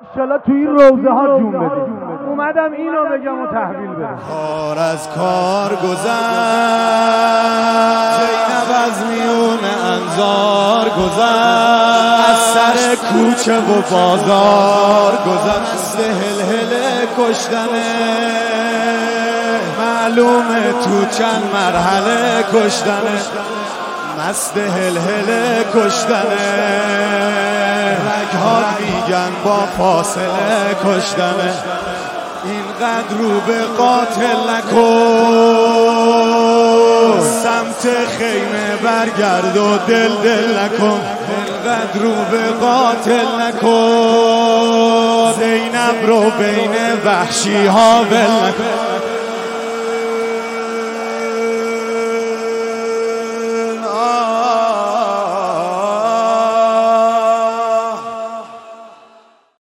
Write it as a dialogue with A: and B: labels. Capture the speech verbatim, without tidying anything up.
A: انشالله تو این روزه ها جون بدیم. اومدم اینو بگم و تحویل بدم.
B: کار از کار گذشت، زینب از میون انظار گذشت، از سر کوچه و بازار گذشت، مست هلهله کشتنه، معلومه تو چند مرحله کشتنه، مست هلهله کشتنه، رگهات میگن با فاصله کشتنه، اینقدر رو به قاتل نکن، سمت خیمه برگرد و دل دل نکن، اینقدر رو به قاتل نکن، زینب رو بین وحشی ها ول نکن.